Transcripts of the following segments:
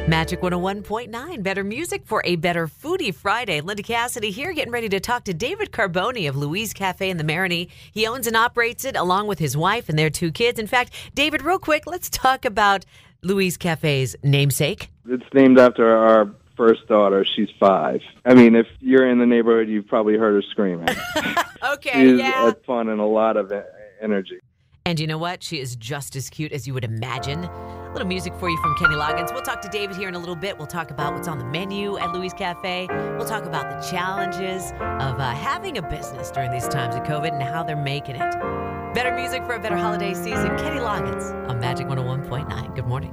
Magic 101.9, better music for a better foodie Friday. Linda Cassidy here, getting ready to talk to David Carboni of Louise Cafe in the Marigny. He owns and operates it along with his wife and their 2 kids. In fact, David, real quick, let's talk about Louise Cafe's namesake. It's named after our first daughter. She's 5. I mean, if you're in the neighborhood, you've probably heard her screaming. Okay, She's yeah. fun and a lot of energy. And you know what? She is just as cute as you would imagine. A little music for you from Kenny Loggins. We'll talk to David here in a little bit. We'll talk about what's on the menu at Louise Cafe. We'll talk about the challenges of having a business during these times of COVID and how they're making it. Better music for a better holiday season. Kenny Loggins on Magic 101.9. Good morning.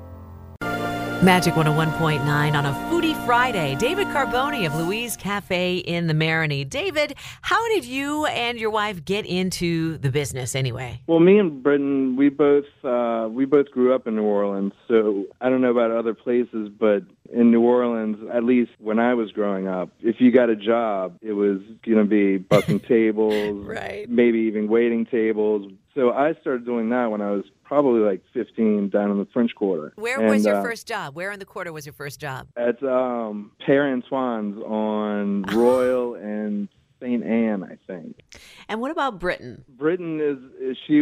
Magic 101.9 on a Foodie Friday. David Carboni of Louise Cafe in the Marigny. David, how did you and your wife get into the business anyway? Well, me and Britton, we both grew up in New Orleans. So I don't know about other places, but in New Orleans, at least when I was growing up, if you got a job, it was going to be bussing tables, Right. Maybe even waiting tables. So I started doing that when I was probably like 15 down in the French Quarter. Where was your first job? Where in the quarter was your first job? At Père Antoine's on Royal and St. Anne, I think. And what about Britton? Britton she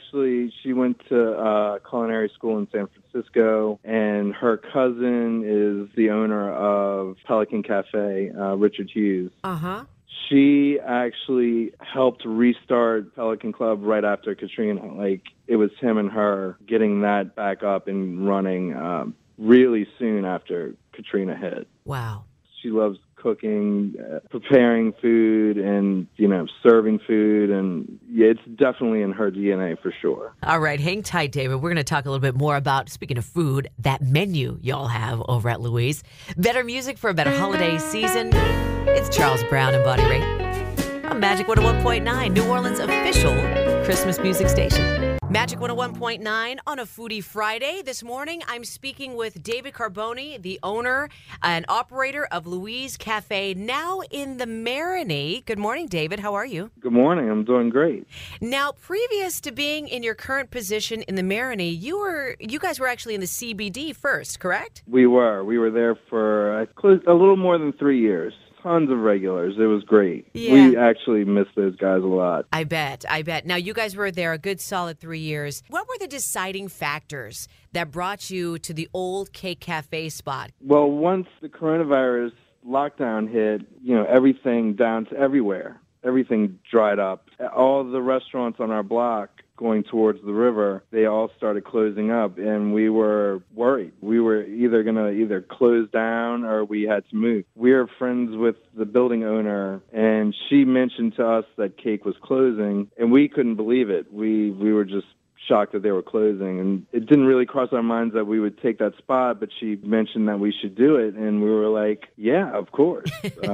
went to culinary school in San Francisco, and her cousin is the owner of Pelican Cafe, Richard Hughes. Uh-huh. She actually helped restart Pelican Club right after Katrina. Like, it was him and her getting that back up and running really soon after Katrina hit. Wow. She loves cooking, preparing food, and, serving food. And yeah, it's definitely in her DNA for sure. All right, hang tight, David. We're going to talk a little bit more about, speaking of food, that menu y'all have over at Louise. Better music for a better holiday season. It's Charles Brown and Bonnie Raitt on Magic 101.9, New Orleans' official Christmas music station. Magic 101.9 on a Foodie Friday. This morning, I'm speaking with David Carboni, the owner and operator of Louise Cafe, now in the Marigny. Good morning, David. How are you? Good morning. I'm doing great. Now, previous to being in your current position in the Marigny, you guys were actually in the CBD first, correct? We were. We were there for a little more than 3 years. Tons of regulars. It was great. Yeah. We actually missed those guys a lot. I bet. Now, you guys were there a good solid 3 years. What were the deciding factors that brought you to the old Cake Cafe spot? Well, once the coronavirus lockdown hit, everything down to everywhere. Everything dried up. All the restaurants on our block going towards the river, they all started closing up, and we were worried. We were either going to close down or we had to move. We are friends with the building owner, and she mentioned to us that Cake was closing, and we couldn't believe it. We were just shocked that they were closing, and it didn't really cross our minds that we would take that spot, but she mentioned that we should do it, and we were like, yeah, of course.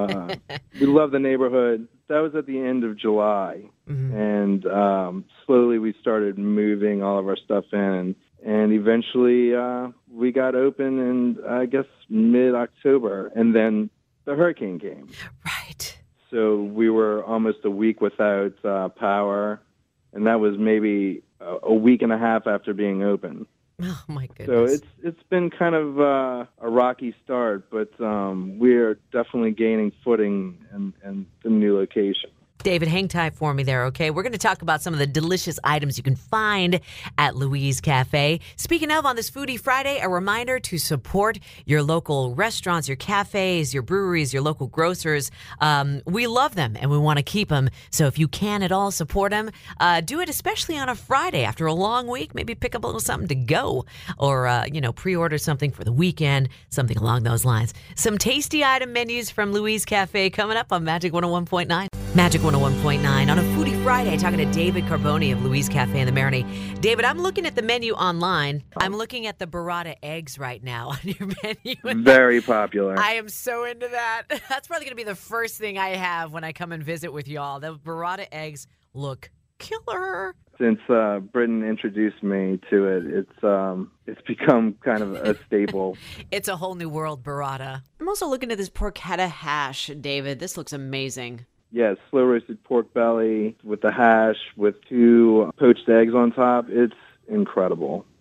We love the neighborhood. That was at the end of July, and slowly we started moving all of our stuff in, and eventually we got open in, I guess, mid-October, and then the hurricane came. Right. So we were almost a week without power, and that was maybe a week and a half after being open. Oh, my goodness. So it's been kind of a rocky start, but we're definitely gaining footing in the new location. David, hang tight for me there, okay? We're going to talk about some of the delicious items you can find at Louise Cafe. Speaking of, on this Foodie Friday, a reminder to support your local restaurants, your cafes, your breweries, your local grocers. We love them, and we want to keep them. So if you can at all support them, do it especially on a Friday after a long week. Maybe pick up a little something to go, or, pre-order something for the weekend, something along those lines. Some tasty item menus from Louise Cafe coming up on Magic 101.9. Magic 101.9 on a Foodie Friday, talking to David Carboni of Louise Cafe in the Marigny. David, I'm looking at the menu online. I'm looking at the burrata eggs right now on your menu. Very popular. I am so into that. That's probably going to be the first thing I have when I come and visit with y'all. The burrata eggs look killer. Since Britton introduced me to it, it's become kind of a staple. It's a whole new world, burrata. I'm also looking at this porchetta hash, David. This looks amazing. Yeah, slow roasted pork belly with the hash with 2 poached eggs on top. It's incredible.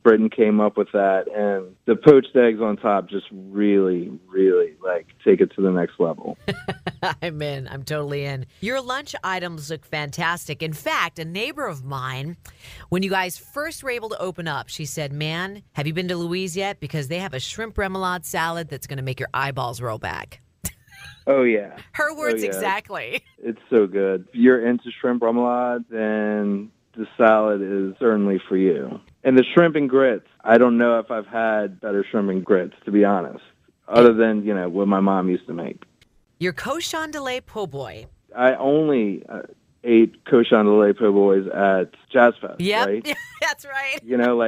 Britain came up with that, and the poached eggs on top just really, really take it to the next level. I'm in. I'm totally in. Your lunch items look fantastic. In fact, a neighbor of mine, when you guys first were able to open up, she said, man, have you been to Louise yet? Because they have a shrimp remoulade salad that's going to make your eyeballs roll back. Oh, yeah. Her words exactly. It's so good. If you're into shrimp remoulade, then the salad is certainly for you. And the shrimp and grits, I don't know if I've had better shrimp and grits, to be honest, other than, what my mom used to make. Your cochon de lait po' boy. I only ate cochon de lait po' boys at Jazz Fest, right? Yep, that's right.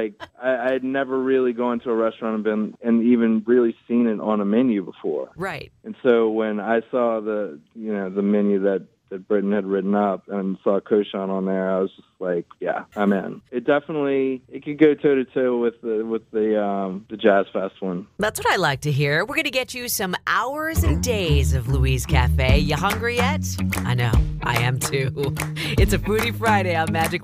I had never really gone to a restaurant and even really seen it on a menu before. Right. And so when I saw the menu that Britain had written up and saw cochon on there, I was just like, yeah, I'm in. It could go toe to toe with the Jazz Fest one. That's what I like to hear. We're going to get you some hours and days of Louise Cafe. You hungry yet? I know, I am too. It's a Foodie Friday on Magic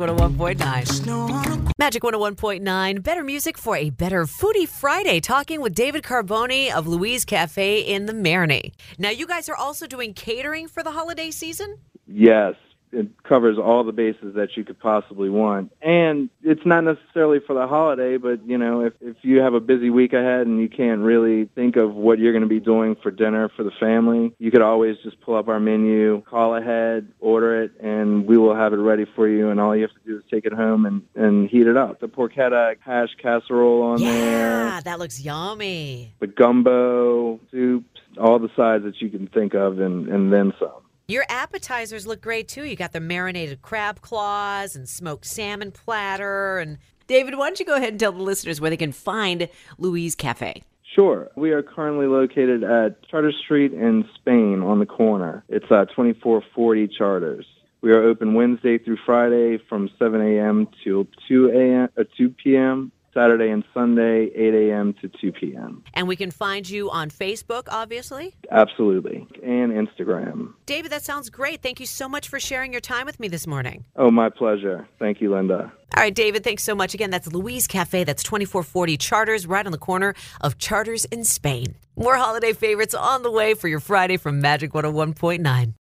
101.9. Magic 101.9, better music for a better Foodie Friday, talking with David Carboni of Louise Cafe in the Marigny. Now, you guys are also doing catering for the holiday season? Yes. It covers all the bases that you could possibly want. And it's not necessarily for the holiday, but, if you have a busy week ahead and you can't really think of what you're going to be doing for dinner for the family, you could always just pull up our menu, call ahead, order it, and we will have it ready for you. And all you have to do is take it home and heat it up. The porchetta hash casserole on there. Yeah, that looks yummy. The gumbo, soups, all the sides that you can think of and then some. Your appetizers look great, too. You got the marinated crab claws and smoked salmon platter. And David, why don't you go ahead and tell the listeners where they can find Louise Cafe? Sure. We are currently located at Charter Street in Spain on the corner. It's 2440 Charters. We are open Wednesday through Friday from 7 a.m. to 2 p.m., Saturday and Sunday, 8 a.m. to 2 p.m. And we can find you on Facebook, obviously? Absolutely. And Instagram. David, that sounds great. Thank you so much for sharing your time with me this morning. Oh, my pleasure. Thank you, Linda. All right, David, thanks so much. Again, that's Louise Cafe. That's 2440 Charters, right on the corner of Charters in Spain. More holiday favorites on the way for your Friday from Magic 101.9.